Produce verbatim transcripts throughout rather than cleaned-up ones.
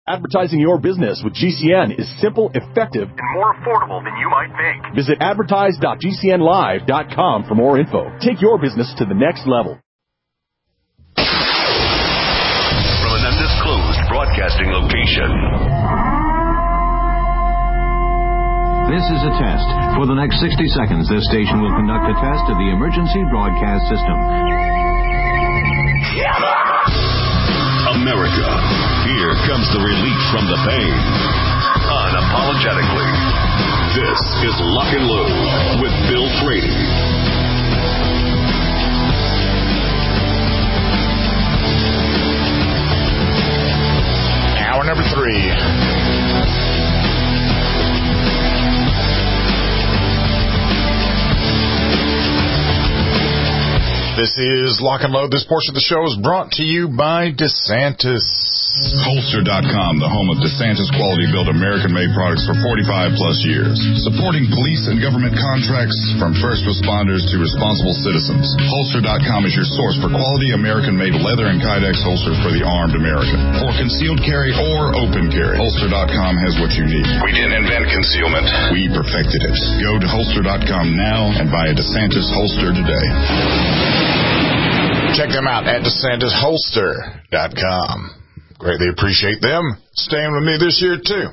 Advertising your business with G C N is simple, effective, and more affordable than you might think. Visit advertise dot g c n live dot com for more info. Take your business to the next level. From an undisclosed broadcasting location. This is a test. For the next sixty seconds, this station will conduct a test of the emergency broadcast system. America, here comes the relief from the pain. Unapologetically. This is Lock and Load with Bill Frady. Hour number three. This is Lock and Load. This portion of the show is brought to you by DeSantis. Holster dot com, the home of DeSantis quality-built American-made products for forty-five plus years. Supporting police and government contracts from first responders to responsible citizens. Holster dot com is your source for quality American-made leather and Kydex holsters for the armed American. For concealed carry or open carry, Holster dot com has what you need. We didn't invent concealment. We perfected it. Go to Holster dot com now and buy a DeSantis holster today. Check them out at DeSantis Holster dot com. Greatly appreciate them staying with me this year, too.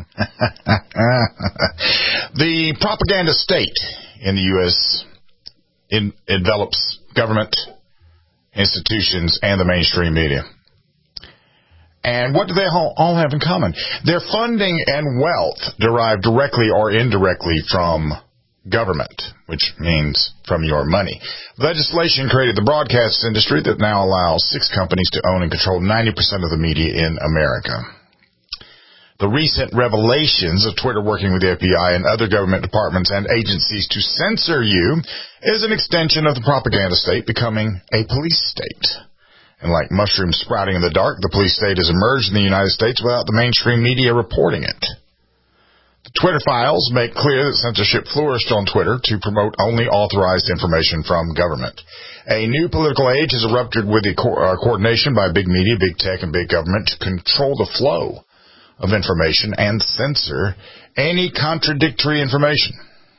The propaganda state in the U S in, envelops government, institutions, and the mainstream media. And what do they all, all have in common? Their funding and wealth derive directly or indirectly from government, which means from your money. Legislation created the broadcast industry that now allows six companies to own and control ninety percent of the media in America. The recent revelations of Twitter working with the F B I and other government departments and agencies to censor you is an extension of the propaganda state becoming a police state. And like mushrooms sprouting in the dark, the police state has emerged in the United States without the mainstream media reporting it. The Twitter files make clear that censorship flourished on Twitter to promote only authorized information from government. A new political age has erupted with the co- uh, coordination by big media, big tech, and big government to control the flow of information and censor any contradictory information.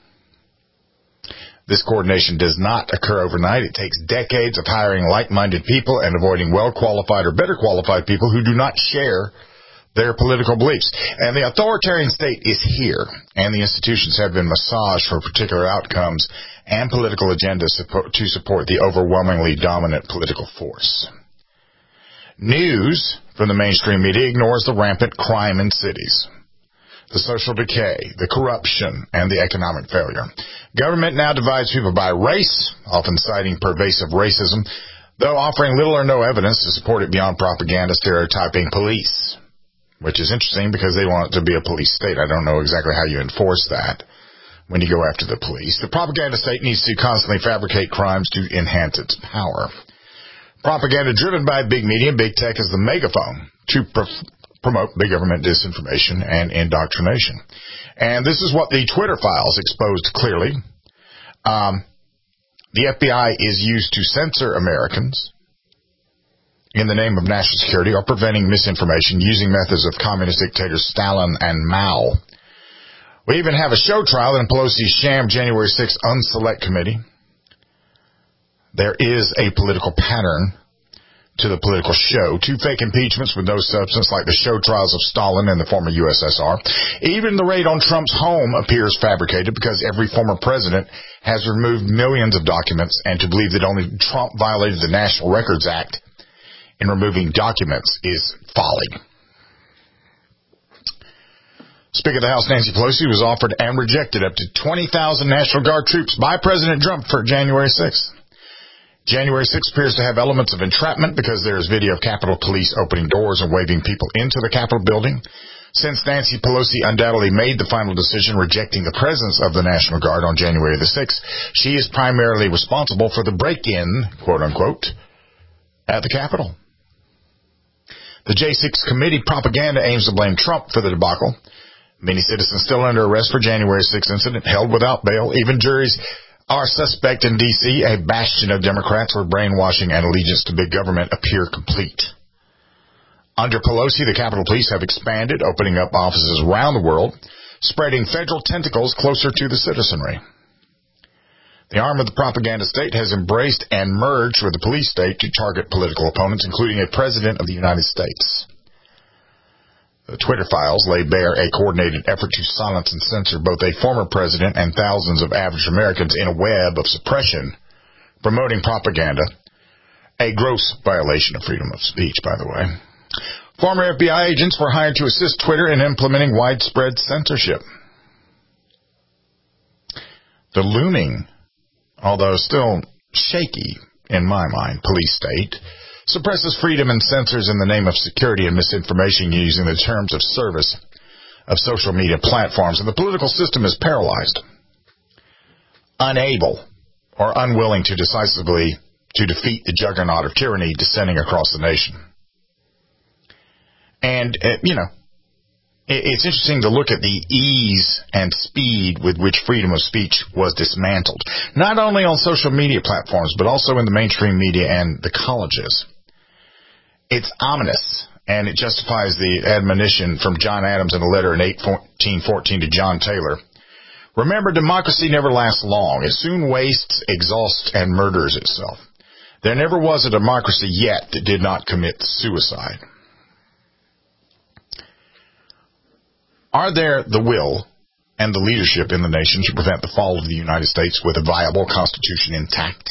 This coordination does not occur overnight. It takes decades of hiring like-minded people and avoiding well-qualified or better qualified people who do not share their political beliefs. And the authoritarian state is here, and the institutions have been massaged for particular outcomes and political agendas to support the overwhelmingly dominant political force. News from the mainstream media ignores the rampant crime in cities, the social decay, the corruption, and the economic failure. Government now divides people by race, often citing pervasive racism, though offering little or no evidence to support it beyond propaganda stereotyping police. Which is interesting because they want it to be a police state. I don't know exactly how you enforce that when you go after the police. The propaganda state needs to constantly fabricate crimes to enhance its power. Propaganda driven by big media and big tech is the megaphone to pr- promote big government disinformation and indoctrination. And this is what the Twitter files exposed clearly. Um, the F B I is used to censor Americans in the name of national security or preventing misinformation using methods of communist dictators Stalin and Mao. We even have a show trial in Pelosi's sham January sixth Unselect Committee. There is a political pattern to the political show. Two fake impeachments with no substance like the show trials of Stalin and the former U S S R. Even the raid on Trump's home appears fabricated because every former president has removed millions of documents, and to believe that only Trump violated the National Records Act in removing documents is folly. Speaker of the House Nancy Pelosi was offered and rejected up to twenty thousand National Guard troops by President Trump for January sixth. January sixth appears to have elements of entrapment because there is video of Capitol Police opening doors and waving people into the Capitol building. Since Nancy Pelosi undoubtedly made the final decision rejecting the presence of the National Guard on January the sixth, she is primarily responsible for the break-in, quote-unquote, at the Capitol. The J six committee propaganda aims to blame Trump for the debacle. Many citizens still under arrest for January sixth incident, held without bail. Even juries are suspect in D C, a bastion of Democrats where brainwashing and allegiance to big government appear complete. Under Pelosi, the Capitol Police have expanded, opening up offices around the world, spreading federal tentacles closer to the citizenry. The arm of the propaganda state has embraced and merged with the police state to target political opponents, including a president of the United States. The Twitter files lay bare a coordinated effort to silence and censor both a former president and thousands of average Americans in a web of suppression, promoting propaganda, a gross violation of freedom of speech, by the way. Former F B I agents were hired to assist Twitter in implementing widespread censorship. The looming, although still shaky in my mind, police state suppresses freedom and censors in the name of security and misinformation using the terms of service of social media platforms, and the political system is paralyzed, unable or unwilling to decisively to defeat the juggernaut of tyranny descending across the nation. And, uh, you know, it, it's interesting to look at the ease and speed with which freedom of speech was dismantled, not only on social media platforms, but also in the mainstream media and the colleges. It's ominous, and it justifies the admonition from John Adams in a letter in eighteen fourteen to John Taylor. Remember, democracy never lasts long. It soon wastes, exhausts, and murders itself. There never was a democracy yet that did not commit suicide. Are there the will and the leadership in the nation to prevent the fall of the United States with a viable constitution intact?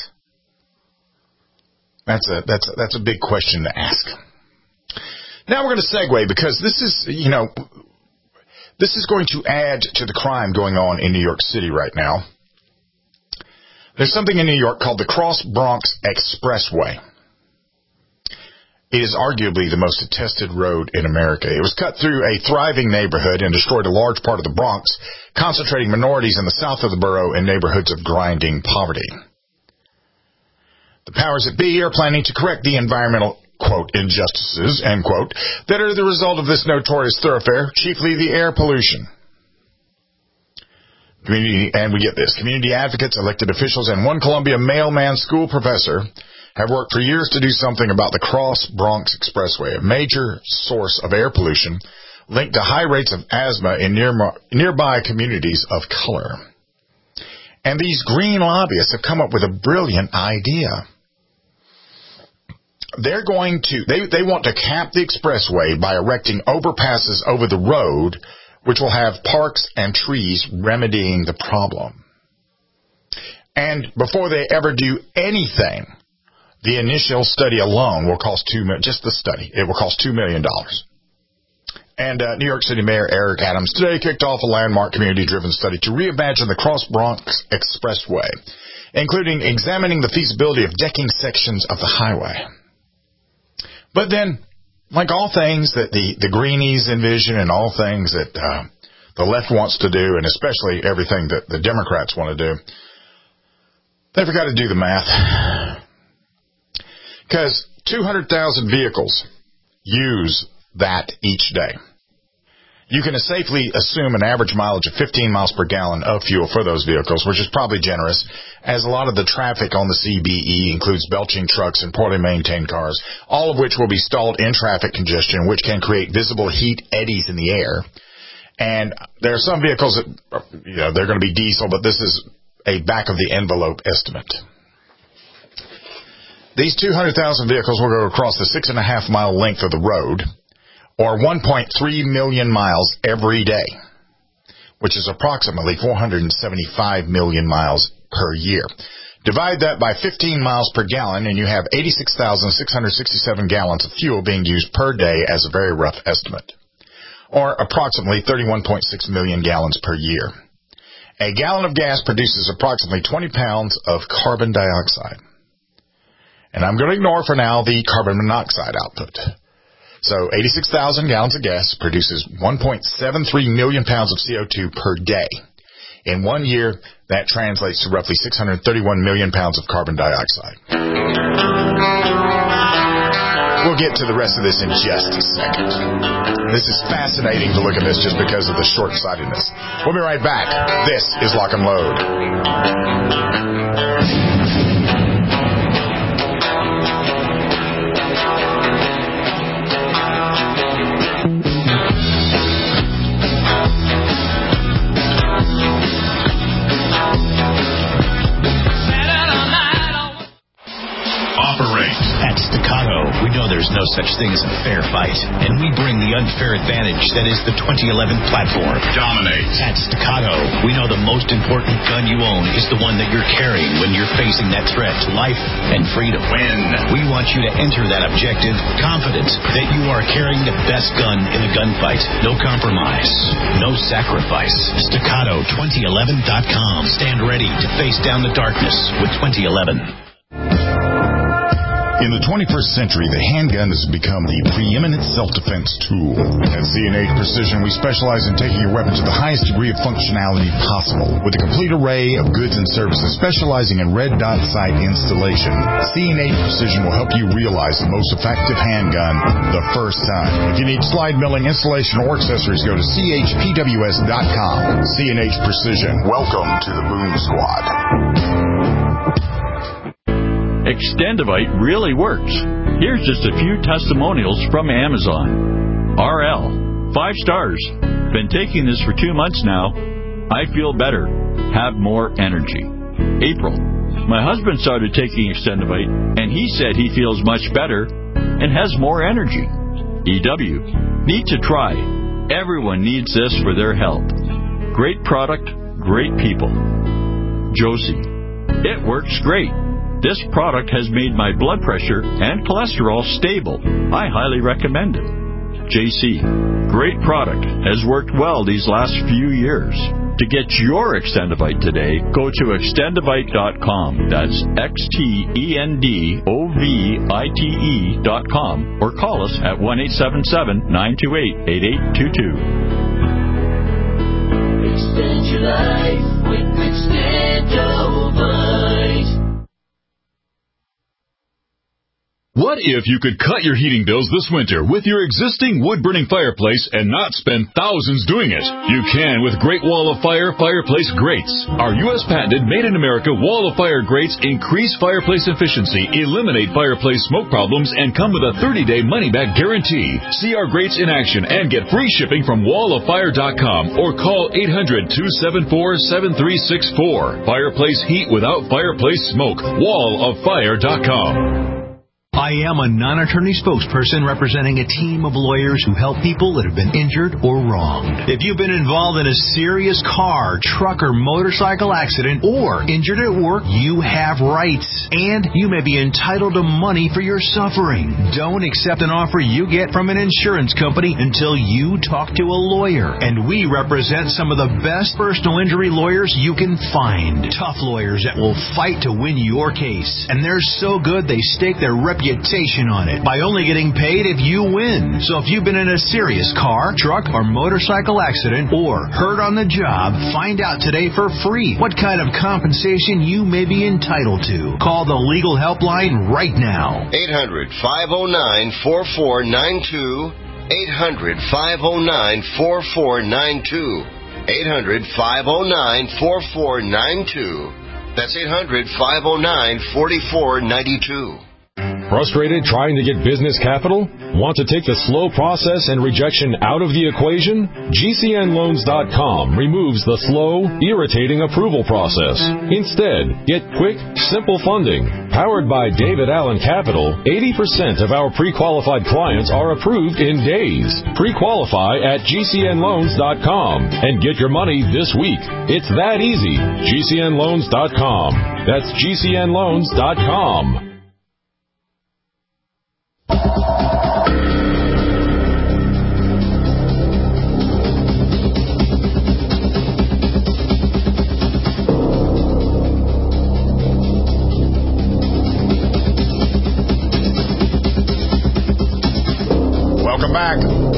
That's a that's a, that's a big question to ask. Now we're going to segue, because this is, you know, this is going to add to the crime going on in New York City right now. There's something in New York called the Cross Bronx Expressway. It is arguably the most attested road in America. It was cut through a thriving neighborhood and destroyed a large part of the Bronx, concentrating minorities in the south of the borough in neighborhoods of grinding poverty. The powers that be are planning to correct the environmental, quote, injustices, end quote, that are the result of this notorious thoroughfare, chiefly the air pollution. Community, and we get this, community advocates, elected officials, and one Columbia mailman school professor have worked for years to do something about the Cross Bronx Expressway, a major source of air pollution linked to high rates of asthma in near, nearby communities of color. And these green lobbyists have come up with a brilliant idea. They're going to, they, they want to cap the expressway by erecting overpasses over the road, which will have parks and trees remedying the problem. And before they ever do anything, the initial study alone will cost two million. Just the study, it will cost two million dollars. And uh, New York City Mayor Eric Adams today kicked off a landmark community-driven study to reimagine the Cross Bronx Expressway, including examining the feasibility of decking sections of the highway. But then, like all things that the, the greenies envision and all things that uh, the left wants to do, and especially everything that the Democrats want to do, they forgot to do the math. Because two hundred thousand vehicles use that each day. You can safely assume an average mileage of fifteen miles per gallon of fuel for those vehicles, which is probably generous, as a lot of the traffic on the C B E includes belching trucks and poorly maintained cars, all of which will be stalled in traffic congestion, which can create visible heat eddies in the air. And there are some vehicles that, you know, they're going to be diesel, but this is a back-of-the-envelope estimate. These two hundred thousand vehicles will go across the six and a half mile length of the road, or one point three million miles every day, which is approximately four hundred seventy-five million miles per year. Divide that by fifteen miles per gallon, and you have eighty-six thousand six hundred sixty-seven gallons of fuel being used per day as a very rough estimate, or approximately thirty-one point six million gallons per year. A gallon of gas produces approximately twenty pounds of carbon dioxide. And I'm going to ignore for now the carbon monoxide output. So eighty-six thousand gallons of gas produces one point seven three million pounds of C O two per day. In one year, that translates to roughly six hundred thirty-one million pounds of carbon dioxide. We'll get to the rest of this in just a second. This is fascinating to look at this just because of the short-sightedness. We'll be right back. This is Lock and Load. such thing as a fair fight, and we bring the unfair advantage that is the twenty eleven platform. Dominate. At Staccato, we know the most important gun you own is the one that you're carrying when you're facing that threat to life and freedom. Win. We want you to enter that objective confident that you are carrying the best gun in the gunfight. No compromise. No sacrifice. Staccato twenty eleven dot com. Stand ready to face down the darkness with twenty eleven. In the twenty-first century, the handgun has become the preeminent self-defense tool. At C and H Precision, we specialize in taking your weapon to the highest degree of functionality possible. With a complete array of goods and services specializing in red dot sight installation, C and H Precision will help you realize the most effective handgun the first time. If you need slide milling, installation, or accessories, go to C H P W S dot com. C and H Precision. Welcome to the Boom Squad. Extendivite really works. Here's just a few testimonials from Amazon. R L, five stars. Been taking this for two months now. I feel better. Have more energy. April, my husband started taking Extendivite, and he said he feels much better and has more energy. E W, need to try. Everyone needs this for their health. Great product, great people. Josie, it works great. This product has made my blood pressure and cholesterol stable. I highly recommend it. J C, great product. Has worked well these last few years. To get your Extendivite today, go to extendivite dot com. That's X T E N D O V I T E dot com. Or call us at one eight seven seven, nine two eight, eight eight two two. Extend your life with Extendivite. What if you could cut your heating bills this winter with your existing wood-burning fireplace and not spend thousands doing it? You can with Great Wall of Fire Fireplace Grates. Our U S patented made-in-America Wall of Fire grates increase fireplace efficiency, eliminate fireplace smoke problems, and come with a thirty-day money-back guarantee. See our grates in action and get free shipping from wall of fire dot com or call eight hundred, two seven four, seven three six four. Fireplace heat without fireplace smoke. wall of fire dot com. I am a non-attorney spokesperson representing a team of lawyers who help people that have been injured or wronged. If you've been involved in a serious car, truck, or motorcycle accident or injured at work, you have rights, and you may be entitled to money for your suffering. Don't accept an offer you get from an insurance company until you talk to a lawyer, and we represent some of the best personal injury lawyers you can find. Tough lawyers that will fight to win your case, and they're so good they stake their reputation on it by only getting paid if you win. So if you've been in a serious car, truck, or motorcycle accident or hurt on the job, find out today for free what kind of compensation you may be entitled to. Call the legal helpline right now. eight hundred, five oh nine, four four nine two. eight hundred, five oh nine, four four nine two. eight hundred, five oh nine, four four nine two. That's eight hundred, five oh nine, four four nine two. Frustrated trying to get business capital? Want to take the slow process and rejection out of the equation? G C N loans dot com removes the slow, irritating approval process. Instead, get quick, simple funding. Powered by David Allen Capital, eighty percent of our pre-qualified clients are approved in days. Pre-qualify at G C N loans dot com and get your money this week. It's that easy. G C N loans dot com. That's G C N loans dot com. Welcome back.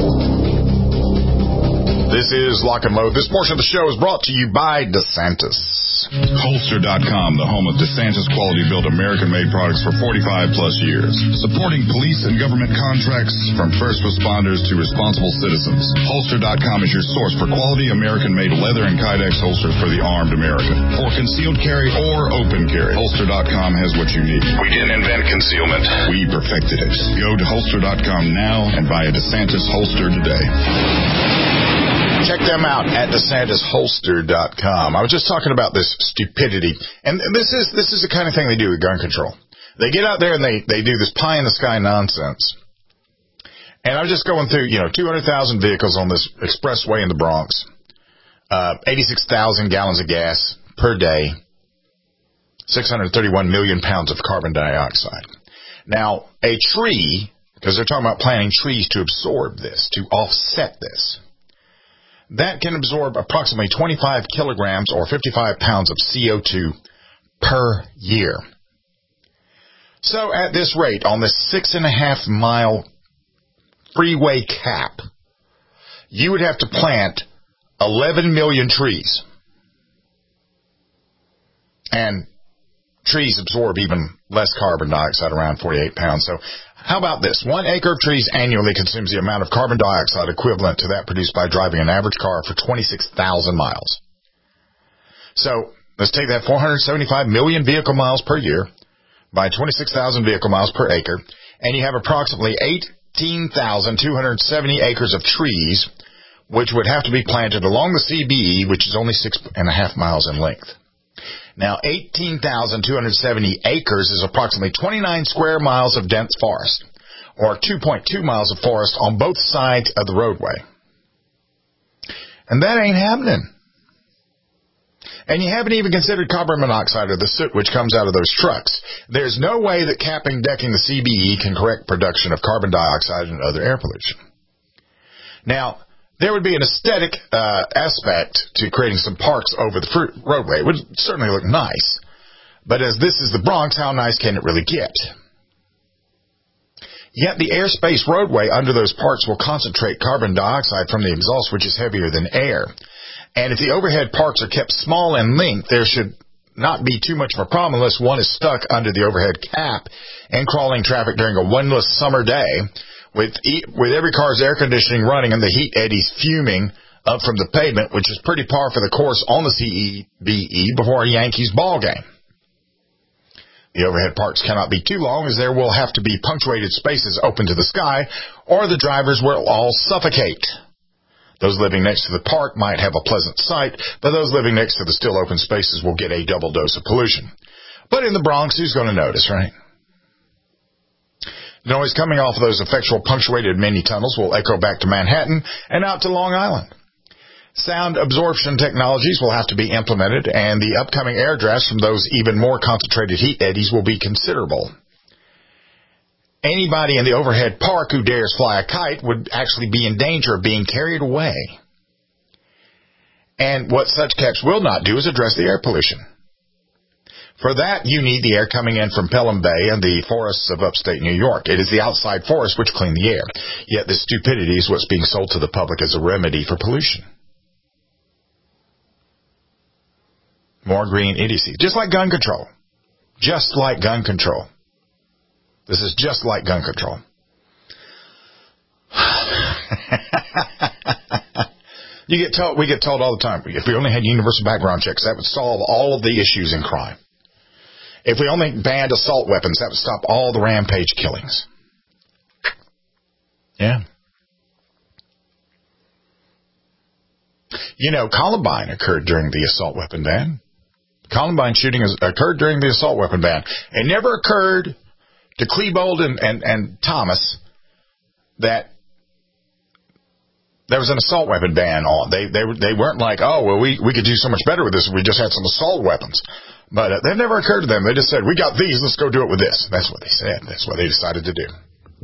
This is Lock and Load. This portion of the show is brought to you by DeSantis. Holster dot com, the home of DeSantis quality-built American-made products for forty-five plus years. Supporting police and government contracts from first responders to responsible citizens. Holster dot com is your source for quality American-made leather and Kydex holsters for the armed American. For concealed carry or open carry, Holster dot com has what you need. We didn't invent concealment. We perfected it. Go to Holster dot com now and buy a DeSantis holster today. Check them out at DeSantis Holster dot com. I was just talking about this stupidity, and this is this is the kind of thing they do with gun control. They get out there and they, they do this pie-in-the-sky nonsense. And I'm just going through, you know, two hundred thousand vehicles on this expressway in the Bronx, uh, eighty-six thousand gallons of gas per day, six hundred thirty-one million pounds of carbon dioxide. Now, a tree, because they're talking about planting trees to absorb this, to offset this, that can absorb approximately twenty-five kilograms or fifty-five pounds of C O two per year. So at this rate, on this six and a half mile freeway cap, you would have to plant eleven million trees. And trees absorb even less carbon dioxide, around forty-eight pounds. So how about this? One acre of trees annually consumes the amount of carbon dioxide equivalent to that produced by driving an average car for twenty-six thousand miles. So let's take that four hundred seventy-five million vehicle miles per year by twenty-six thousand vehicle miles per acre, and you have approximately eighteen thousand two hundred seventy acres of trees, which would have to be planted along the C B E, which is only six and a half miles in length. Now, eighteen thousand two hundred seventy acres is approximately twenty-nine square miles of dense forest, or two point two miles of forest on both sides of the roadway. And that ain't happening. And you haven't even considered carbon monoxide or the soot which comes out of those trucks. There's no way that capping decking the C B E can correct production of carbon dioxide and other air pollution. Now, there would be an aesthetic uh, aspect to creating some parks over the fruit roadway. It would certainly look nice. But as this is the Bronx, how nice can it really get? Yet the airspace roadway under those parks will concentrate carbon dioxide from the exhaust, which is heavier than air. And if the overhead parks are kept small in length, there should not be too much of a problem unless one is stuck under the overhead cap and crawling traffic during a windless summer day, with e- with every car's air conditioning running and the heat eddies fuming up from the pavement, which is pretty par for the course on the C B E before a Yankees ball game. The overhead parks cannot be too long, as there will have to be punctuated spaces open to the sky, or the drivers will all suffocate. Those living next to the park might have a pleasant sight, but those living next to the still open spaces will get a double dose of pollution. But in the Bronx, who's going to notice, right? The noise coming off of those effectual punctuated mini tunnels will echo back to Manhattan and out to Long Island. Sound absorption technologies will have to be implemented, and the upcoming air drafts from those even more concentrated heat eddies will be considerable. Anybody in the overhead park who dares fly a kite would actually be in danger of being carried away. And what such caps will not do is address the air pollution. For that, you need the air coming in from Pelham Bay and the forests of upstate New York. It is the outside forests which clean the air. Yet this stupidity is what's being sold to the public as a remedy for pollution. More green idiocy. Just like gun control. Just like gun control. This is just like gun control. You get told, we get told all the time, if we only had universal background checks, that would solve all of the issues in crime. If we only banned assault weapons, that would stop all the rampage killings. Yeah. You know, Columbine occurred during the assault weapon ban. Columbine shooting occurred during the assault weapon ban. It never occurred to Klebold and, and, and Thomas that there was an assault weapon ban on. They they they weren't like, oh, well, we, we could do so much better with this if we just had some assault weapons. But uh, that never occurred to them. They just said, we got these, let's go do it with this. That's what they said. That's what they decided to do.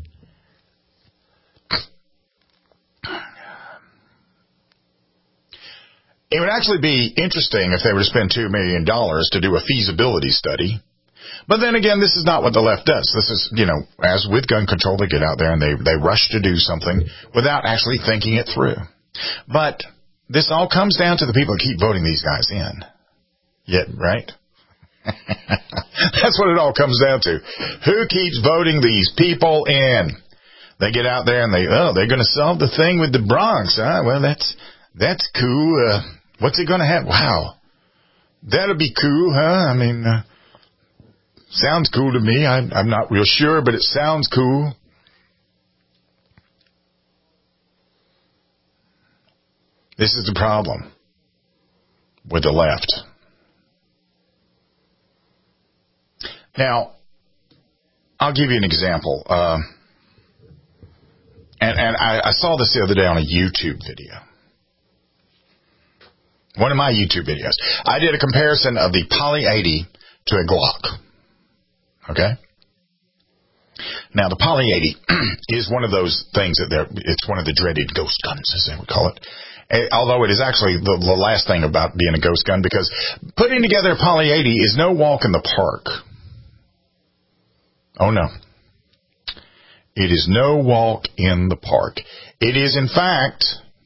It would actually be interesting if they were to spend two million dollars to do a feasibility study. But then again, this is not what the left does. This is, you know, as with gun control, they get out there and they, they rush to do something without actually thinking it through. But this all comes down to the people that keep voting these guys in. Yet, right? That's what it all comes down to. Who keeps voting these people in? They get out there and they, oh, they're going to solve the thing with the Bronx. Huh? Well, that's, that's cool. Uh, what's it going to have? Wow. That'll be cool, huh? I mean, uh, sounds cool to me. I'm, I'm not real sure, but it sounds cool. This is the problem with the left. Now, I'll give you an example. Uh, And, and I, I saw this the other day on a YouTube video. One of my YouTube videos. I did a comparison of the Poly eighty to a Glock. Okay? Now, the Poly eighty is one of those things that they're, it's one of the dreaded ghost guns, as they would call it. Although it is actually the, the last thing about being a ghost gun, because putting together a Poly eighty is no walk in the park. Oh, no. It is no walk in the park. It is, in fact,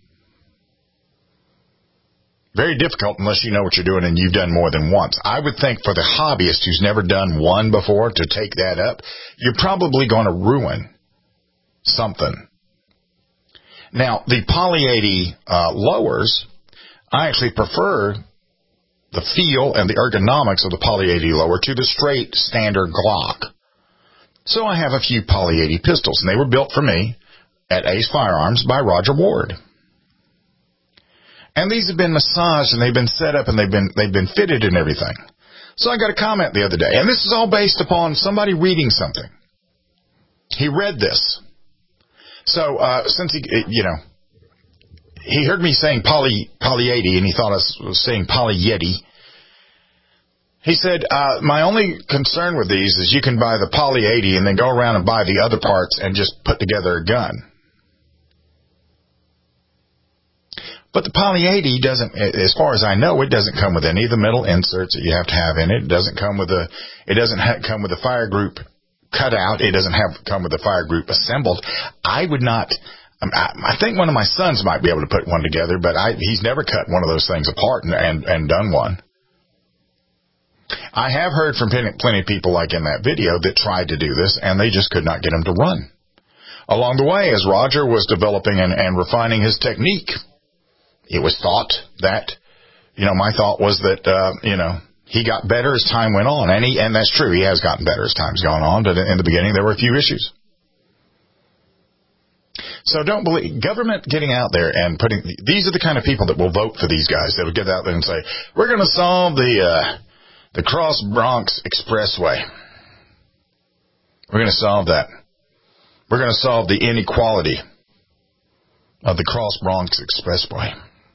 very difficult unless you know what you're doing and you've done more than once. I would think for the hobbyist who's never done one before to take that up, you're probably going to ruin something. Now, the Poly eighty uh, lowers, I actually prefer the feel and the ergonomics of the Poly eighty lower to the straight standard Glock. So I have a few Poly eighty pistols, and they were built for me at Ace Firearms by Roger Ward. And these have been massaged, and they've been set up, and they've been they've been fitted and everything. So I got a comment the other day, and this is all based upon somebody reading something. He read this. So uh, since he, you know, he heard me saying Poly Poly eighty, and he thought I was saying Poly Yeti. He said, uh, my only concern with these is you can buy the Poly eighty and then go around and buy the other parts and just put together a gun. But the Poly eighty doesn't, as far as I know, it doesn't come with any of the metal inserts that you have to have in it. It doesn't come with a, it doesn't ha- come with a fire group cut out. It doesn't have come with a fire group assembled. I would not, I, I think one of my sons might be able to put one together, but I, he's never cut one of those things apart and, and, and done one. I have heard from plenty of people like in that video that tried to do this, and they just could not get them to run. Along the way, as Roger was developing and, and refining his technique, it was thought that, you know, my thought was that, uh, you know, he got better as time went on, and he, and that's true. He has gotten better as time's gone on, but in the beginning there were a few issues. So don't believe government getting out there and putting, these are the kind of people that will vote for these guys. They would get out there and say, we're going to solve the, uh, The Cross Bronx Expressway. We're going to solve that. We're going to solve the inequality of the Cross Bronx Expressway.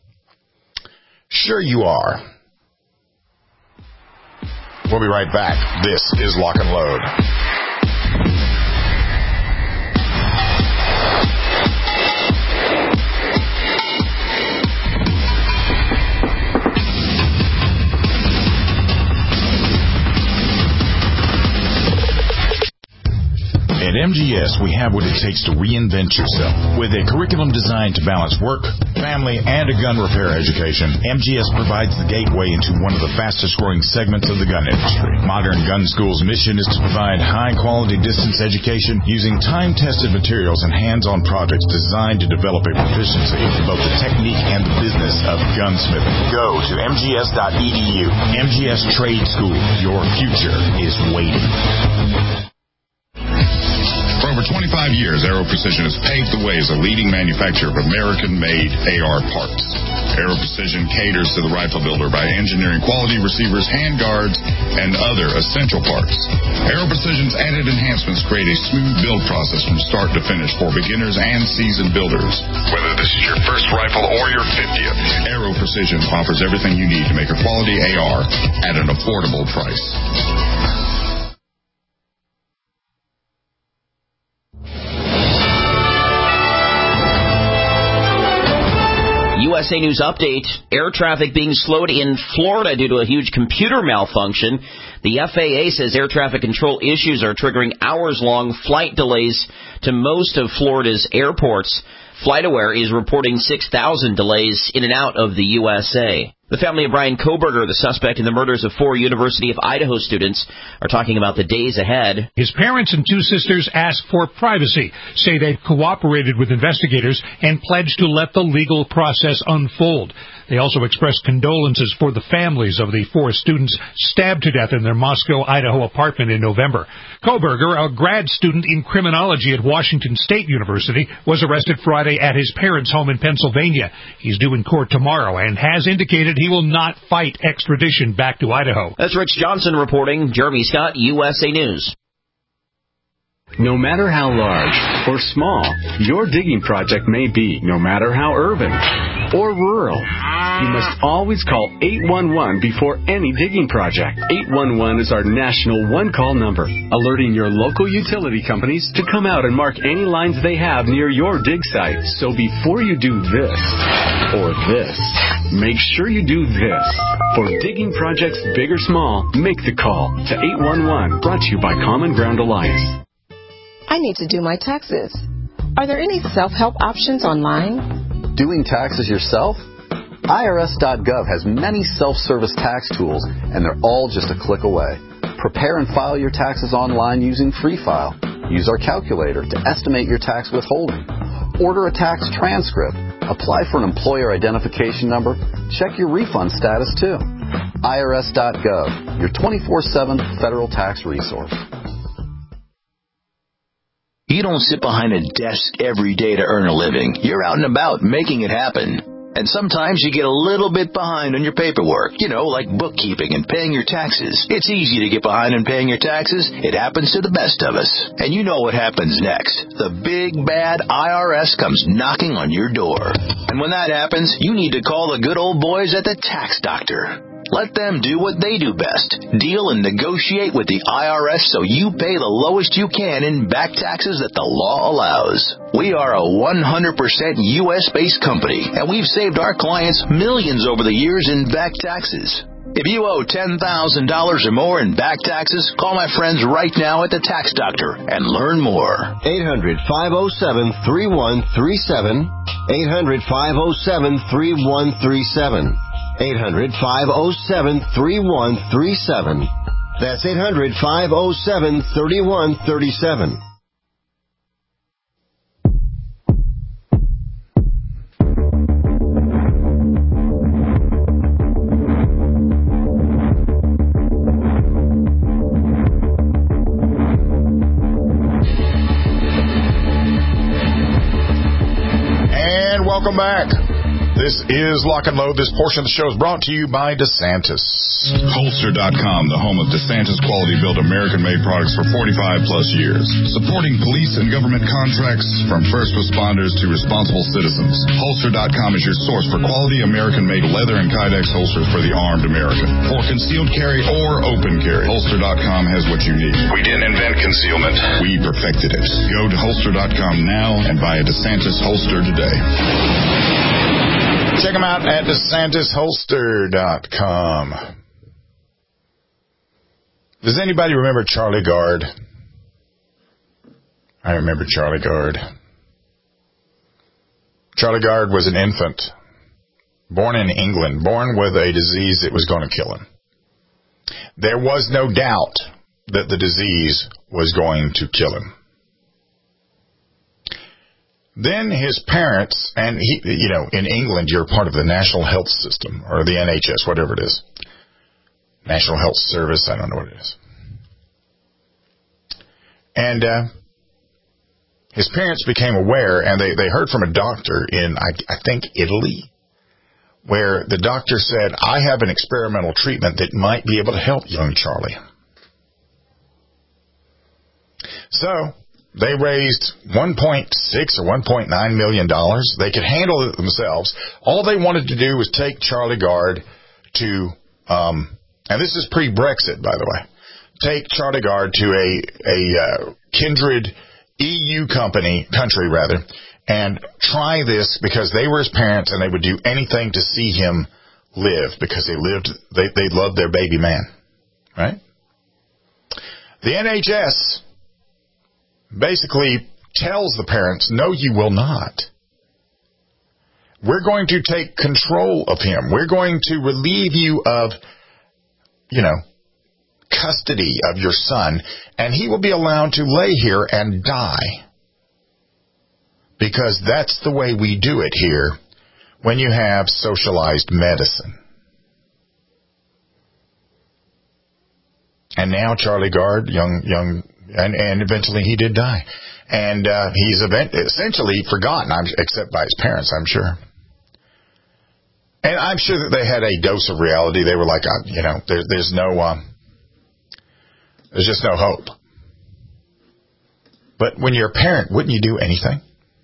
Sure you are. We'll be right back. This is Lock and Load. At M G S, we have what it takes to reinvent yourself. With a curriculum designed to balance work, family, and a gun repair education, M G S provides the gateway into one of the fastest-growing segments of the gun industry. Modern Gun School's mission is to provide high-quality distance education using time-tested materials and hands-on projects designed to develop a proficiency in both the technique and the business of gunsmithing. Go to m g s dot e d u. M G S Trade School. Your future is waiting. For over twenty-five years, Aero Precision has paved the way as a leading manufacturer of American-made A R parts. Aero Precision caters to the rifle builder by engineering quality receivers, handguards, and other essential parts. Aero Precision's added enhancements create a smooth build process from start to finish for beginners and seasoned builders. Whether this is your first rifle or your fiftieth, Aero Precision offers everything you need to make a quality A R at an affordable price. U S A News Update, air traffic being slowed in Florida due to a huge computer malfunction. The F A A says air traffic control issues are triggering hours-long flight delays to most of Florida's airports. FlightAware is reporting six thousand delays in and out of the U S A. The family of Brian Kohberger, the suspect in the murders of four University of Idaho students, are talking about the days ahead. His parents and two sisters ask for privacy, say they've cooperated with investigators, and pledged to let the legal process unfold. They also expressed condolences for the families of the four students stabbed to death in their Moscow, Idaho apartment in November. Kohberger, a grad student in criminology at Washington State University, was arrested Friday at his parents' home in Pennsylvania. He's due in court tomorrow and has indicated he will not fight extradition back to Idaho. That's Rich Johnson reporting. Jeremy Scott, U S A News. No matter how large or small your digging project may be, no matter how urban or rural, you must always call eight one one before any digging project. eight one one is our national one-call number, alerting your local utility companies to come out and mark any lines they have near your dig site. So before you do this or this, make sure you do this. For digging projects big or small, make the call to eight one one, brought to you by Common Ground Alliance. I need to do my taxes. Are there any self-help options online? Doing taxes yourself? I R S dot gov has many self-service tax tools, and they're all just a click away. Prepare and file your taxes online using Free File. Use our calculator to estimate your tax withholding. Order a tax transcript. Apply for an employer identification number. Check your refund status, too. I R S dot gov, your twenty-four seven federal tax resource. You don't sit behind a desk every day to earn a living. You're out and about making it happen. And sometimes you get a little bit behind on your paperwork, you know, like bookkeeping and paying your taxes. It's easy to get behind in paying your taxes. It happens to the best of us. And you know what happens next. The big, bad I R S comes knocking on your door. And when that happens, you need to call the good old boys at the Tax Doctor. Let them do what they do best. Deal and negotiate with the I R S so you pay the lowest you can in back taxes that the law allows. We are a one hundred percent U S-based company, and we've saved our clients millions over the years in back taxes. If you owe ten thousand dollars or more in back taxes, call my friends right now at the Tax Doctor and learn more. eight hundred, five oh seven, three one three seven. eight hundred, five oh seven, three one three seven. eight hundred, five oh seven, three one three seven. That's eight hundred, five oh seven, three one three seven. And welcome back. This is Lock and Load. This portion of the show is brought to you by DeSantis. Holster dot com, the home of DeSantis quality-built American-made products for forty-five plus years. Supporting police and government contracts from first responders to responsible citizens. Holster dot com is your source for quality American-made leather and Kydex holsters for the armed American. For concealed carry or open carry, Holster dot com has what you need. We didn't invent concealment. We perfected it. Go to Holster dot com now and buy a DeSantis holster today. Check them out at DeSantis Holster dot com. Does anybody remember Charlie Gard? I remember Charlie Gard. Charlie Gard was an infant, born in England, born with a disease that was going to kill him. There was no doubt that the disease was going to kill him. Then his parents, and he, you know, in England, you're part of the National Health System, or the N H S, whatever it is. National Health Service, I don't know what it is. And uh, his parents became aware, and they, they heard from a doctor in, I, I think, Italy, where the doctor said, I have an experimental treatment that might be able to help young Charlie. So they raised one point six or one point nine million dollars. They could handle it themselves. All they wanted to do was take Charlie Gard to, um, and this is pre-Brexit, by the way, take Charlie Gard to a a uh, kindred E U company, country rather, and try this because they were his parents and they would do anything to see him live because they lived, they they loved their baby man, right? The N H S basically tells the parents, no, you will not. We're going to take control of him. We're going to relieve you of, you know, custody of your son, and he will be allowed to lay here and die. Because that's the way we do it here when you have socialized medicine. And now Charlie Gard, young, young, and, and eventually he did die. And uh, he's event- essentially forgotten, I'm, except by his parents, I'm sure. And I'm sure that they had a dose of reality. They were like, uh, you know, there, there's no, um, there's just no hope. But when you're a parent, wouldn't you do anything?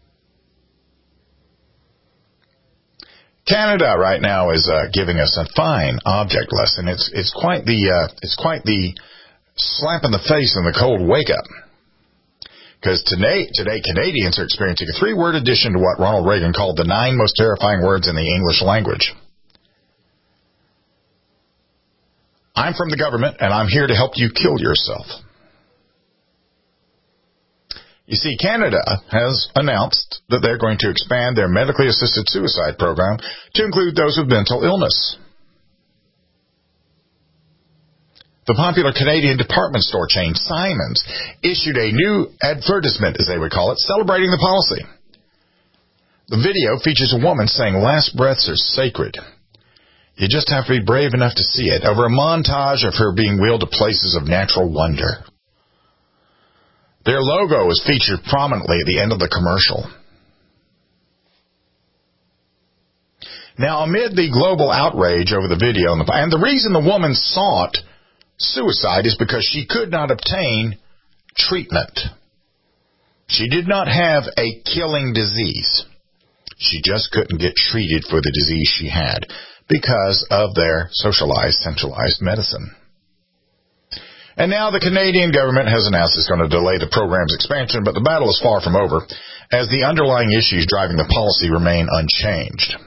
Canada right now is uh, giving us a fine object lesson. It's it's quite the uh, it's quite the slap in the face and the cold wake up. Because today, today Canadians are experiencing a three-word addition to what Ronald Reagan called the nine most terrifying words in the English language. I'm from the government, and I'm here to help you kill yourself. You see, Canada has announced that they're going to expand their medically assisted suicide program to include those with mental illness. The popular Canadian department store chain Simons issued a new advertisement, as they would call it, celebrating the policy. The video features a woman saying last breaths are sacred. You just have to be brave enough to see it, over a montage of her being wheeled to places of natural wonder. Their logo is featured prominently at the end of the commercial. Now, amid the global outrage over the video, and the, and the reason the woman sought suicide is because she could not obtain treatment. She did not have a killing disease. She just couldn't get treated for the disease she had because of their socialized, centralized medicine. And now the Canadian government has announced it's going to delay the program's expansion, but the battle is far from over, as the underlying issues driving the policy remain unchanged.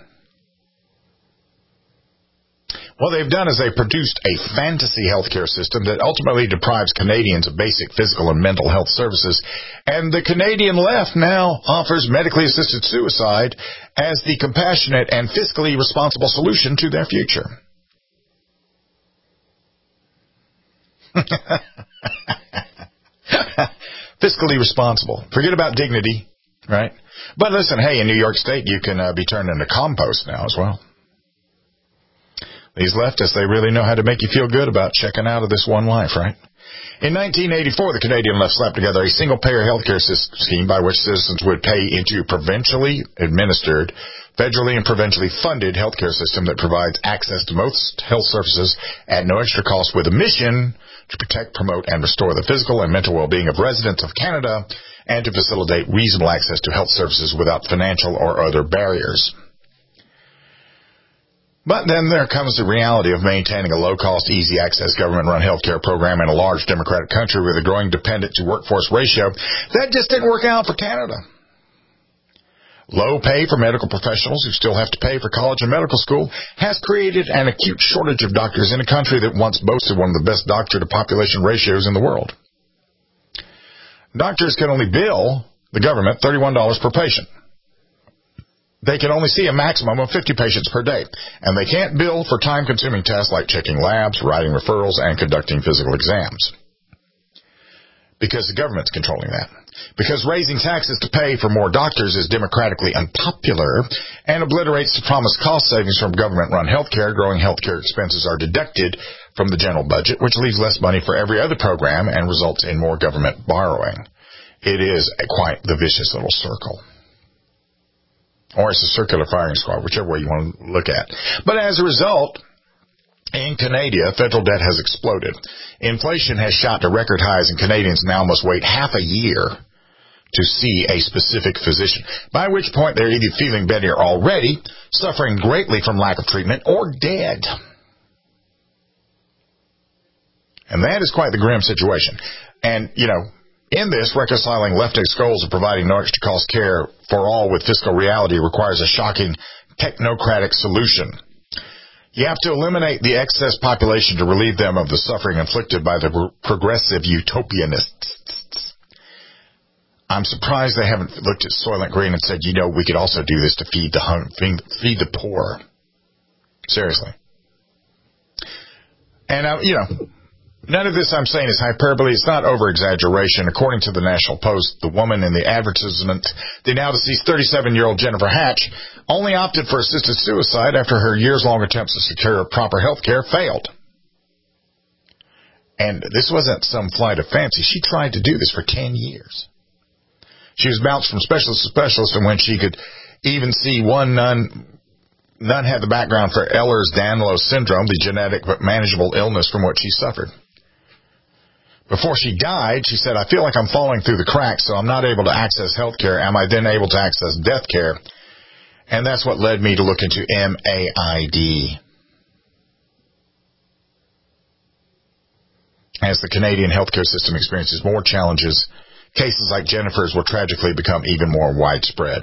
What they've done is they've produced a fantasy healthcare system that ultimately deprives Canadians of basic physical and mental health services, and the Canadian left now offers medically assisted suicide as the compassionate and fiscally responsible solution to their future. Fiscally responsible. Forget about dignity, right? But listen, hey, in New York State, you can uh, be turned into compost now as well. These leftists, they really know how to make you feel good about checking out of this one life, right? In nineteen eighty-four, the Canadian left slapped together a single-payer healthcare scheme by which citizens would pay into provincially administered, federally and provincially funded healthcare system that provides access to most health services at no extra cost, with a mission to protect, promote, and restore the physical and mental well-being of residents of Canada and to facilitate reasonable access to health services without financial or other barriers. But then there comes the reality of maintaining a low-cost, easy-access government-run healthcare program in a large democratic country with a growing dependent-to-workforce ratio. That just didn't work out for Canada. Low pay for medical professionals who still have to pay for college and medical school has created an acute shortage of doctors in a country that once boasted one of the best doctor-to-population ratios in the world. Doctors can only bill the government thirty-one dollars per patient. They can only see a maximum of fifty patients per day, and they can't bill for time-consuming tasks like checking labs, writing referrals, and conducting physical exams. Because the government's controlling that. Because raising taxes to pay for more doctors is democratically unpopular and obliterates the promised cost savings from government-run healthcare, growing healthcare expenses are deducted from the general budget, which leaves less money for every other program and results in more government borrowing. It is a quite the vicious little circle. Or it's a circular firing squad, whichever way you want to look at. But as a result, in Canada, federal debt has exploded. Inflation has shot to record highs, and Canadians now must wait half a year to see a specific physician, by which point they're either feeling better already, suffering greatly from lack of treatment, or dead. And that is quite the grim situation. And, you know, in this, reconciling leftist goals of providing no extra cost care for all with fiscal reality requires a shocking technocratic solution. You have to eliminate the excess population to relieve them of the suffering inflicted by the progressive utopianists. I'm surprised they haven't looked at Soylent Green and said, you know, we could also do this to feed the hung- feed the poor. Seriously. And, uh, you know, none of this I'm saying is hyperbole. It's not over-exaggeration. According to the National Post, the woman in the advertisement, the now-deceased thirty-seven-year-old Jennifer Hatch, only opted for assisted suicide after her years-long attempts to secure proper health care failed. And this wasn't some flight of fancy. She tried to do this for ten years. She was bounced from specialist to specialist, and when she could even see one nun, none had the background for Ehlers-Danlos syndrome, the genetic but manageable illness from which she suffered. Before she died, she said, I feel like I'm falling through the cracks, so I'm not able to access health care. Am I then able to access death care? And that's what led me to look into M A I D. As the Canadian healthcare system experiences more challenges, cases like Jennifer's will tragically become even more widespread.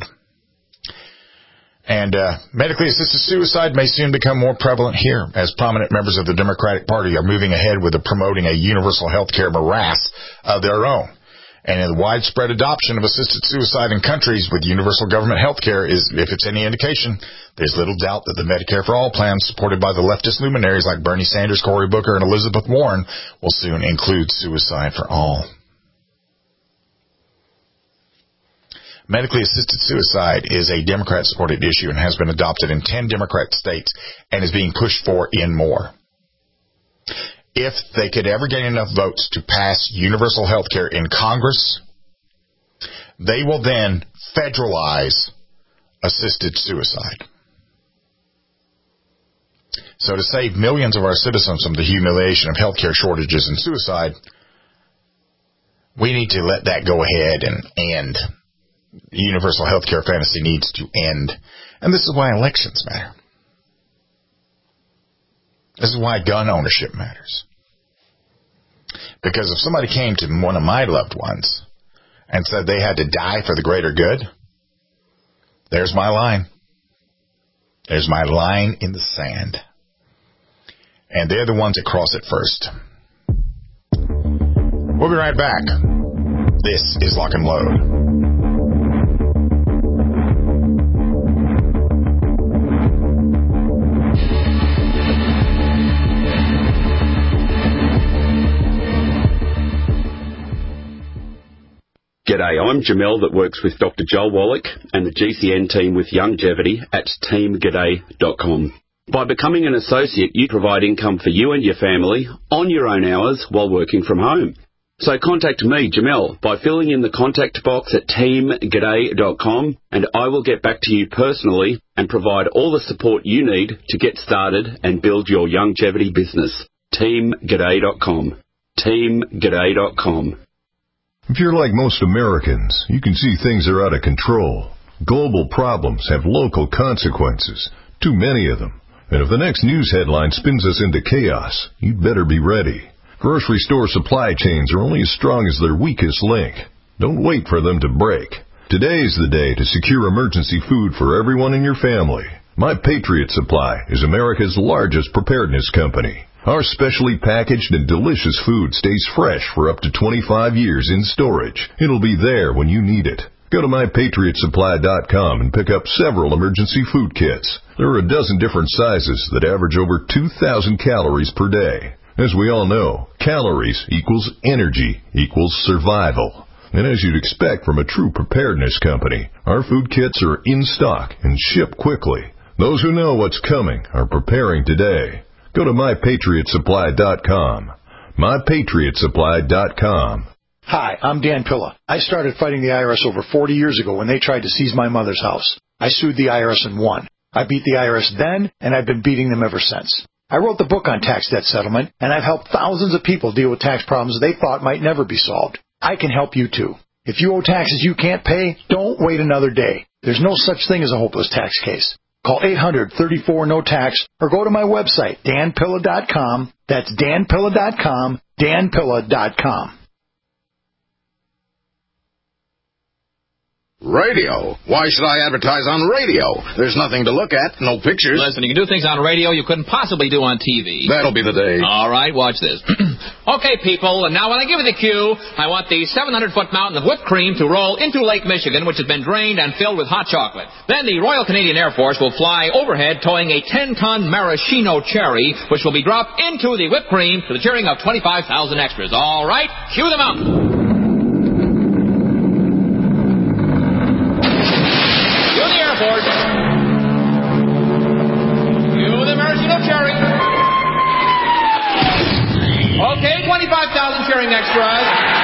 And uh, medically assisted suicide may soon become more prevalent here, as prominent members of the Democratic Party are moving ahead with the promoting a universal health care morass of their own. And in the widespread adoption of assisted suicide in countries with universal government health care is, if it's any indication, there's little doubt that the Medicare for All plan supported by the leftist luminaries like Bernie Sanders, Cory Booker, and Elizabeth Warren will soon include suicide for all. Medically assisted suicide is a Democrat-supported issue and has been adopted in ten Democrat states and is being pushed for in more. If they could ever gain enough votes to pass universal health care in Congress, they will then federalize assisted suicide. So to save millions of our citizens from the humiliation of health care shortages and suicide, we need to let that go ahead and end. Universal health care fantasy needs to end. And this is why elections matter. This is why gun ownership matters. Because if somebody came to one of my loved ones and said they had to die for the greater good, there's my line. There's my line in the sand. And they're the ones that cross it first. We'll be right back. This is Lock and Load. G'day, I'm Jamel that works with Doctor Joel Wallach and the G C N team with Longevity at team g'day dot com. By becoming an associate, you provide income for you and your family on your own hours while working from home. So contact me, Jamel, by filling in the contact box at team g'day dot com, and I will get back to you personally and provide all the support you need to get started and build your longevity business. team g'day dot com. team g'day dot com. If you're like most Americans, you can see things are out of control. Global problems have local consequences, too many of them. And if the next news headline spins us into chaos, you'd better be ready. Grocery store supply chains are only as strong as their weakest link. Don't wait for them to break. Today's the day to secure emergency food for everyone in your family. My Patriot Supply is America's largest preparedness company. Our specially packaged and delicious food stays fresh for up to twenty-five years in storage. It'll be there when you need it. Go to my patriot supply dot com and pick up several emergency food kits. There are a dozen different sizes that average over two thousand calories per day. As we all know, calories equals energy equals survival. And as you'd expect from a true preparedness company, our food kits are in stock and ship quickly. Those who know what's coming are preparing today. Go to my patriot supply dot com. my patriot supply dot com. Hi, I'm Dan Pilla. I started fighting the I R S over forty years ago when they tried to seize my mother's house. I sued the I R S and won. I beat the I R S then, and I've been beating them ever since. I wrote the book on tax debt settlement, and I've helped thousands of people deal with tax problems they thought might never be solved. I can help you too. If you owe taxes you can't pay, don't wait another day. There's no such thing as a hopeless tax case. Call eight hundred, thirty-four, no tax or go to my website, dan pilla dot com. That's dan pilla dot com, dan pilla dot com. Radio? Why should I advertise on radio? There's nothing to look at, no pictures. Listen, you can do things on radio you couldn't possibly do on T V. That'll be the day. All right, watch this. Okay, people, and now when I give you the cue, I want the seven hundred foot mountain of whipped cream to roll into Lake Michigan, which has been drained and filled with hot chocolate. Then the Royal Canadian Air Force will fly overhead towing a ten ton maraschino cherry, which will be dropped into the whipped cream to the cheering of twenty-five thousand extras. All right, cue the mountain. Okay, twenty-five thousand cheering extras.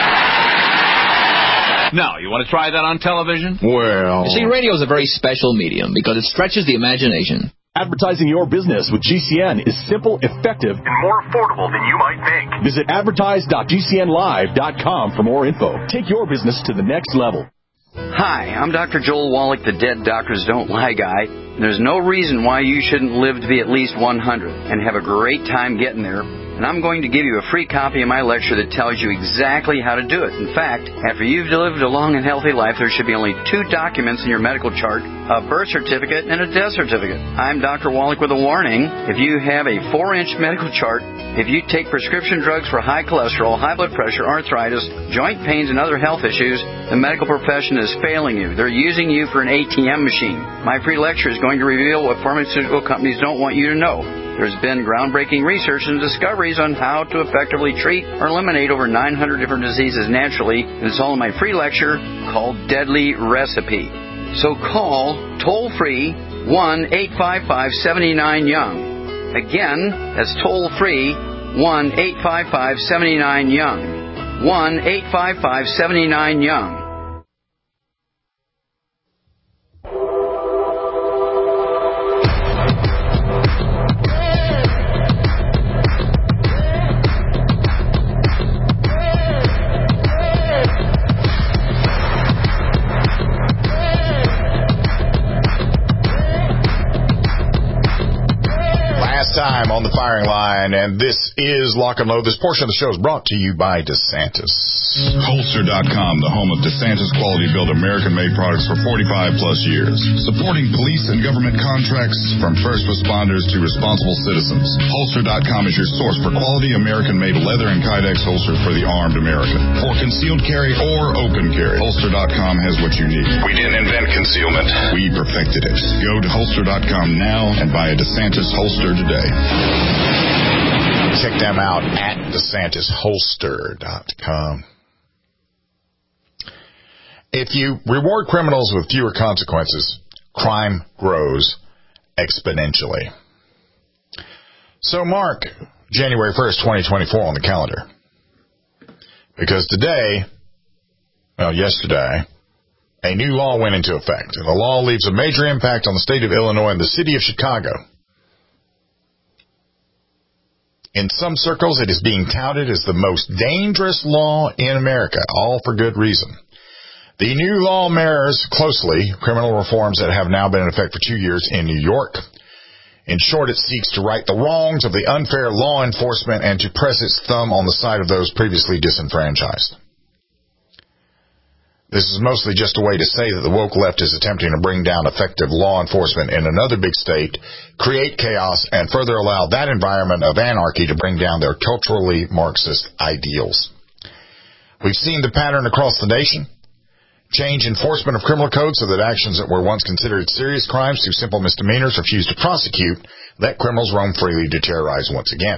Now, you want to try that on television? Well... You see, radio is a very special medium because it stretches the imagination. Advertising your business with G C N is simple, effective, and more affordable than you might think. Visit advertise dot g c n live dot com for more info. Take your business to the next level. Hi, I'm Doctor Joel Wallach, the Dead Doctors Don't Lie guy. There's no reason why you shouldn't live to be at least one hundred and have a great time getting there. And I'm going to give you a free copy of my lecture that tells you exactly how to do it. In fact, after you've lived a long and healthy life, there should be only two documents in your medical chart, a birth certificate and a death certificate. I'm Doctor Wallach with a warning. If you have a four-inch medical chart, if you take prescription drugs for high cholesterol, high blood pressure, arthritis, joint pains, and other health issues, the medical profession is failing you. They're using you for an A T M machine. My free lecture is going to reveal what pharmaceutical companies don't want you to know. There's been groundbreaking research and discoveries on how to effectively treat or eliminate over nine hundred different diseases naturally, and it's all in my free lecture called Deadly Recipe. So call toll-free one eight five five, seven nine, young. Again, that's toll-free one eight five five, seven nine, young. one eight five five, seven nine, young. Time on the firing line, and this is Lock and Load. This portion of the show is brought to you by DeSantis. Holster dot com, the home of DeSantis quality-built American-made products for forty-five plus years. Supporting police and government contracts from first responders to responsible citizens. Holster dot com is your source for quality American-made leather and Kydex holsters for the armed American. For concealed carry or open carry, Holster dot com has what you need. We didn't invent concealment. We perfected it. Go to Holster dot com now and buy a DeSantis holster today. Check them out at DeSantis Holster dot com. If you reward criminals with fewer consequences, crime grows exponentially. So mark January first, twenty twenty-four on the calendar. Because today, well, yesterday, a new law went into effect. And the law leaves a major impact on the state of Illinois and the city of Chicago. In some circles, it is being touted as the most dangerous law in America, all for good reason. The new law mirrors closely criminal reforms that have now been in effect for two years in New York. In short, it seeks to right the wrongs of the unfair law enforcement and to press its thumb on the side of those previously disenfranchised. This is mostly just a way to say that the woke left is attempting to bring down effective law enforcement in another big state, create chaos, and further allow that environment of anarchy to bring down their culturally Marxist ideals. We've seen the pattern across the nation. Change enforcement of criminal codes so that actions that were once considered serious crimes through simple misdemeanors refuse to prosecute, let criminals roam freely to terrorize once again.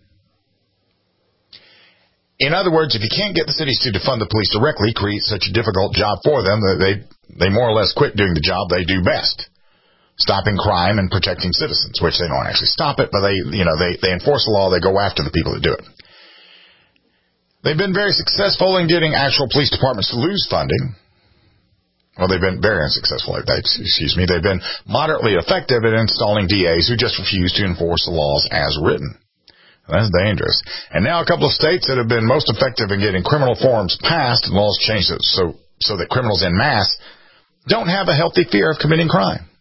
In other words, if you can't get the cities to defund the police directly, create such a difficult job for them that they they more or less quit doing the job they do best, stopping crime and protecting citizens, which they don't actually stop it, but they you know they, they enforce the law, they go after the people that do it. They've been very successful in getting actual police departments to lose funding. Well, they've been very unsuccessful. Excuse me. They've been moderately effective at installing D As who just refuse to enforce the laws as written. That's dangerous. And now a couple of states that have been most effective in getting criminal reforms passed and laws changed so, so that criminals en masse don't have a healthy fear of committing crime.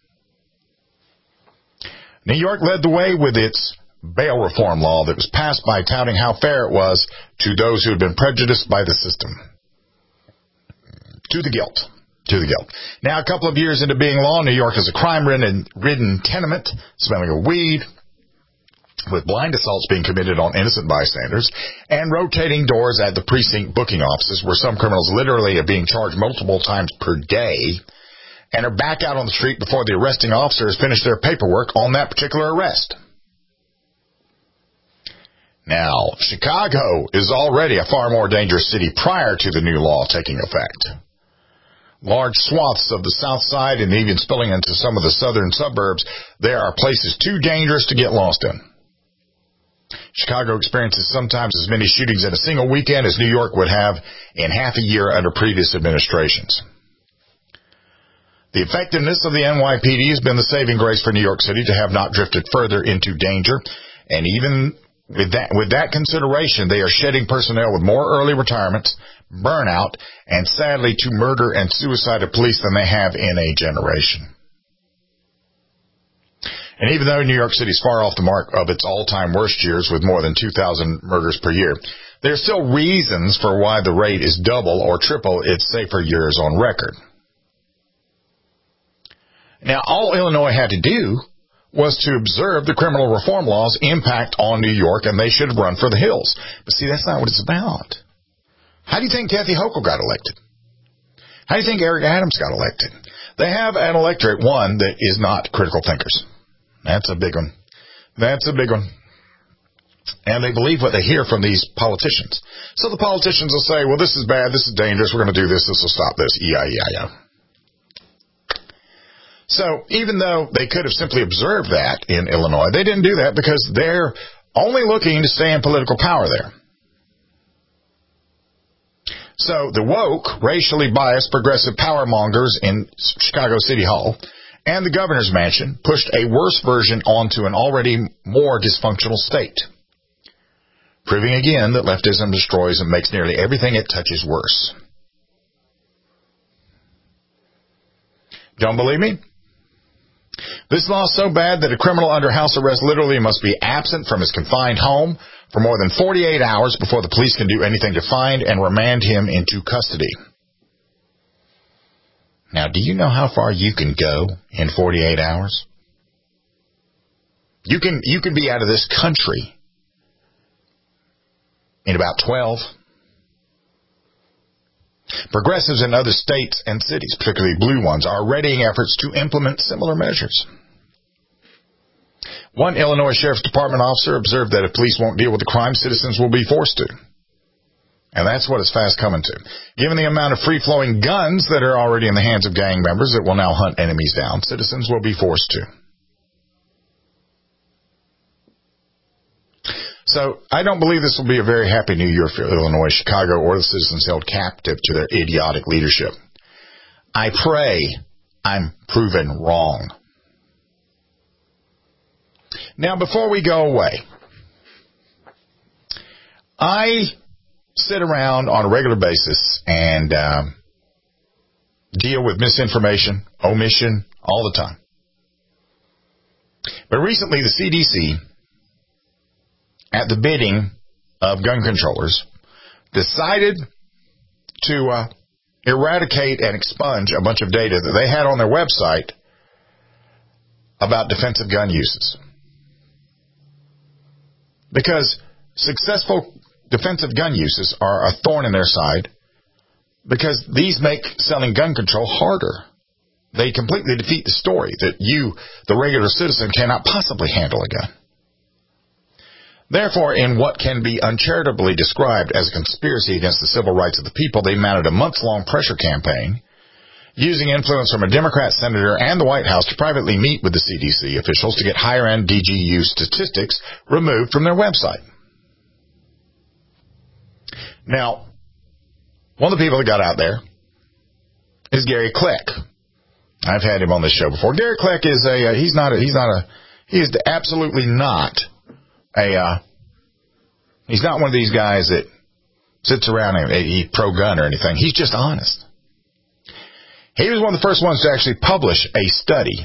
New York led the way with its bail reform law that was passed by touting how fair it was to those who had been prejudiced by the system. To the guilt. To the guilt. Now, a couple of years into being law, New York is a crime-ridden ridden tenement smelling of weed, with blind assaults being committed on innocent bystanders, and rotating doors at the precinct booking offices where some criminals literally are being charged multiple times per day and are back out on the street before the arresting officer has finished their paperwork on that particular arrest. Now, Chicago is already a far more dangerous city prior to the new law taking effect. Large swaths of the south side and even spilling into some of the southern suburbs, there are places too dangerous to get lost in. Chicago experiences sometimes as many shootings in a single weekend as New York would have in half a year under previous administrations. The effectiveness of the N Y P D has been the saving grace for New York City to have not drifted further into danger. And even with that, with that consideration, they are shedding personnel with more early retirements, burnout, and sadly to murder and suicide of police than they have in a generation. And even though New York City is far off the mark of its all-time worst years with more than two thousand murders per year, there are still reasons for why the rate is double or triple its safer years on record. Now, all Illinois had to do was to observe the criminal reform laws' impact on New York, and they should have run for the hills. But see, that's not what it's about. How do you think Kathy Hochul got elected? How do you think Eric Adams got elected? They have an electorate, one, that is not critical thinkers. That's a big one. That's a big one. And they believe what they hear from these politicians. So the politicians will say, well, this is bad, this is dangerous, we're going to do this, this will stop this, E I E I O. So even though they could have simply observed that in Illinois, they didn't do that because they're only looking to stay in political power there. So the woke, racially biased progressive power mongers in Chicago City Hall and the governor's mansion pushed a worse version onto an already more dysfunctional state, proving again that leftism destroys and makes nearly everything it touches worse. Don't believe me? This law is so bad that a criminal under house arrest literally must be absent from his confined home for more than forty-eight hours before the police can do anything to find and remand him into custody. Now, do you know how far you can go in forty-eight hours? You can, you can be out of this country in about twelve. Progressives in other states and cities, particularly blue ones, are readying efforts to implement similar measures. One Illinois Sheriff's Department officer observed that if police won't deal with the crime, citizens will be forced to. And that's what it's fast coming to. Given the amount of free-flowing guns that are already in the hands of gang members that will now hunt enemies down, citizens will be forced to. So I don't believe this will be a very happy new year for Illinois, Chicago, or the citizens held captive to their idiotic leadership. I pray I'm proven wrong. Now, before we go away, I sit around on a regular basis and um, deal with misinformation, omission, all the time. But recently, the C D C, at the bidding of gun controllers, decided to uh, eradicate and expunge a bunch of data that they had on their website about defensive gun uses. Because successful defensive gun uses are a thorn in their side because these make selling gun control harder. They completely defeat the story that you, the regular citizen, cannot possibly handle a gun. Therefore, in what can be uncharitably described as a conspiracy against the civil rights of the people, they mounted a months-long pressure campaign using influence from a Democrat senator and the White House to privately meet with the C D C officials to get higher-end D G U statistics removed from their website. Now, one of the people that got out there is Gary Kleck. I've had him on this show before. Gary Kleck is a, uh, he's not a, he's not a, he is absolutely not a, uh, he's not one of these guys that sits around and he pro-gun or anything. He's just honest. He was one of the first ones to actually publish a study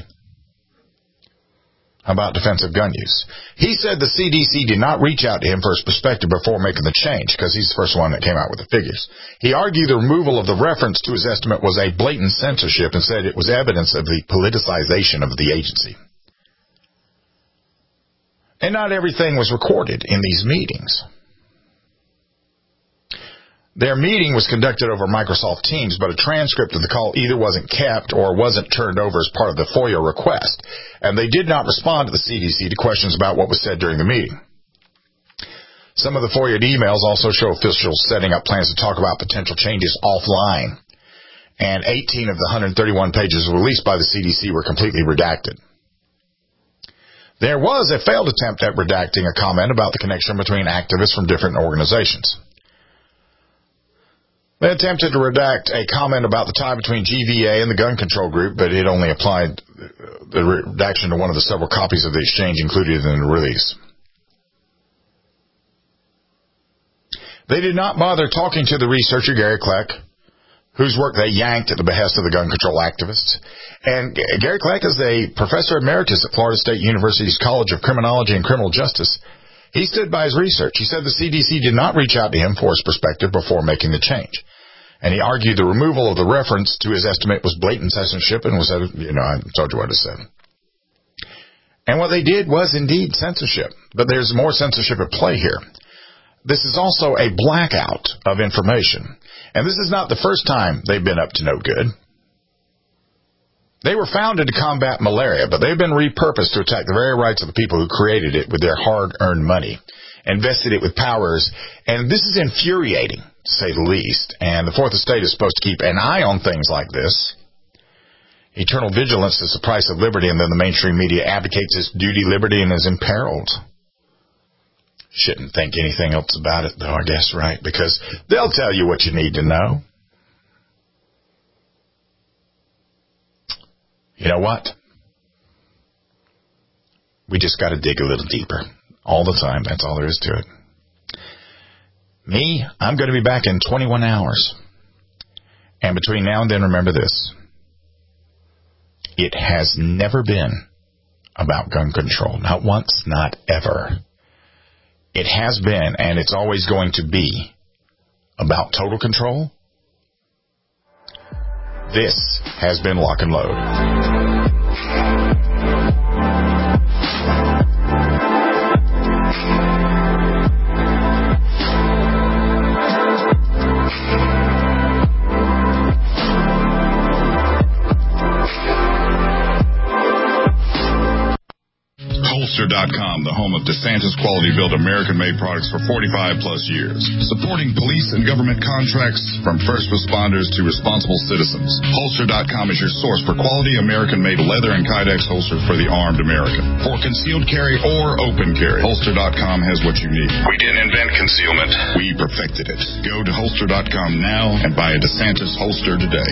about defensive gun use. He said the C D C did not reach out to him for his perspective before making the change because he's the first one that came out with the figures. He argued the removal of the reference to his estimate was a blatant censorship and said it was evidence of the politicization of the agency. And not everything was recorded in these meetings. Their meeting was conducted over Microsoft Teams, but a transcript of the call either wasn't kept or wasn't turned over as part of the FOIA request. And they did not respond to the C D C to questions about what was said during the meeting. Some of the FOIA emails also show officials setting up plans to talk about potential changes offline. And eighteen of the one hundred thirty-one pages released by the C D C were completely redacted. There was a failed attempt at redacting a comment about the connection between activists from different organizations. They attempted to redact a comment about the tie between G V A and the gun control group, but it only applied the redaction to one of the several copies of the exchange included in the release. They did not bother talking to the researcher, Gary Kleck, whose work they yanked at the behest of the gun control activists. And Gary Kleck is a professor emeritus at Florida State University's College of Criminology and Criminal Justice. He stood by his research. He said the C D C did not reach out to him for his perspective before making the change. And he argued the removal of the reference to his estimate was blatant censorship and was, you know, I told you what I said. And what they did was indeed censorship. But there's more censorship at play here. This is also a blackout of information. And this is not the first time they've been up to no good. They were founded to combat malaria, but they've been repurposed to attack the very rights of the people who created it with their hard-earned money, invested it with powers, and this is infuriating, to say the least. And the Fourth Estate is supposed to keep an eye on things like this. Eternal vigilance is the price of liberty, and then the mainstream media abdicates its duty, liberty, and is imperiled. Shouldn't think anything else about it, though, I guess, right? Because they'll tell you what you need to know. You know what? We just got to dig a little deeper. All the time. That's all there is to it. Me, I'm going to be back in twenty-one hours. And between now and then, remember this. It has never been about gun control. Not once, not ever. It has been, and it's always going to be, about total control. This has been Lock and Load. Holster dot com, the home of DeSantis Quality Built American-made products for forty-five plus years. Supporting police and government contracts from first responders to responsible citizens. Holster dot com is your source for quality American-made leather and Kydex holsters for the armed American. For concealed carry or open carry, Holster dot com has what you need. We didn't invent concealment. We perfected it. Go to Holster dot com now and buy a DeSantis holster today.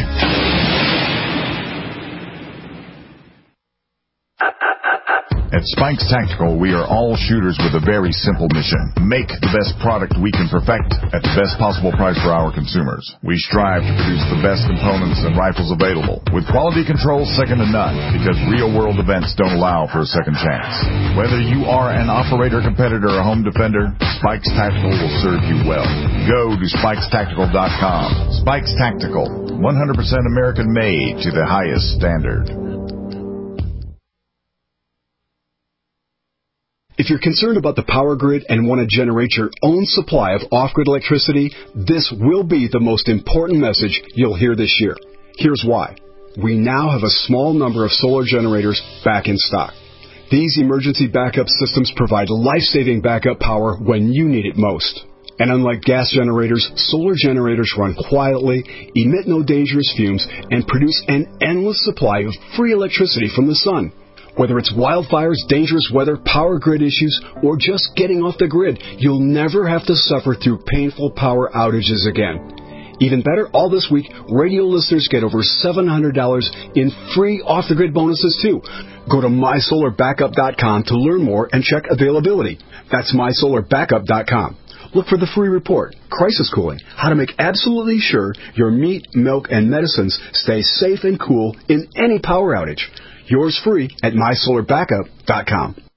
At Spikes Tactical, we are all shooters with a very simple mission. Make the best product we can perfect at the best possible price for our consumers. We strive to produce the best components and rifles available, with quality control second to none, because real-world events don't allow for a second chance. Whether you are an operator, competitor, or home defender, Spikes Tactical will serve you well. Go to Spikes Tactical dot com. Spikes Tactical, one hundred percent American-made to the highest standard. If you're concerned about the power grid and want to generate your own supply of off-grid electricity, this will be the most important message you'll hear this year. Here's why. We now have a small number of solar generators back in stock. These emergency backup systems provide life-saving backup power when you need it most. And unlike gas generators, solar generators run quietly, emit no dangerous fumes, and produce an endless supply of free electricity from the sun. Whether it's wildfires, dangerous weather, power grid issues, or just getting off the grid, you'll never have to suffer through painful power outages again. Even better, all this week, radio listeners get over seven hundred dollars in free off-the-grid bonuses, too. Go to my solar backup dot com to learn more and check availability. That's my solar backup dot com. Look for the free report, Crisis Cooling, how to make absolutely sure your meat, milk, and medicines stay safe and cool in any power outage. Yours free at my solar backup dot com.